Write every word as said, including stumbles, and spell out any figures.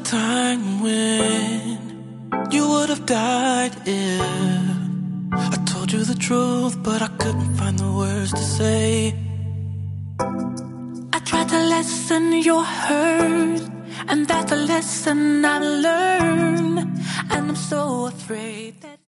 time when you would have died if I told you the truth, but I couldn't find the words to say. I tried to lessen your hurt, and that's a lesson I learned, and I'm so afraid that